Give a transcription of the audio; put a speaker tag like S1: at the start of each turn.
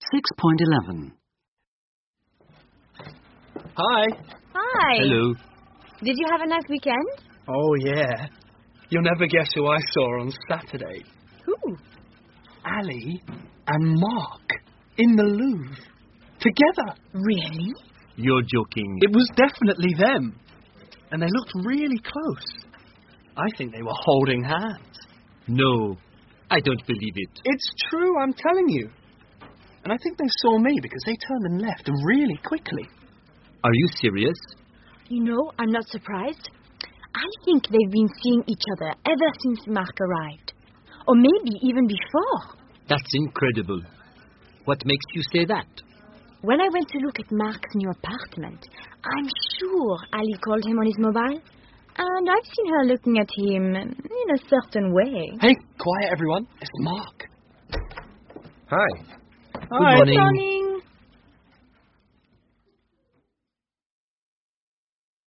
S1: 6.11.
S2: Hi.
S3: Hi.
S2: Hello.
S3: Did you have a nice weekend?
S2: Oh, yeah. You'll never guess who I saw on Saturday.
S3: Who?
S2: Ali and Mark in the Louvre. Together.
S3: Really?
S4: You're joking.
S2: It was definitely them. And they looked really close. I think they were holding hands.
S4: No, I don't believe it.
S2: It's true, I'm telling you. And I think they saw me because they turned and left really quickly.
S4: Are you serious?
S3: You know, I'm not surprised. I think they've been seeing each other ever since Mark arrived. Or maybe even before.
S4: That's incredible. What makes you say that?
S3: When I went to look at Mark's new apartment, I'm sure Ali called him on his mobile. And I've seen her looking at him in a certain way.
S2: Hey, quiet everyone. It's Mark.
S5: Hi.
S4: Good morning.
S3: Good morning.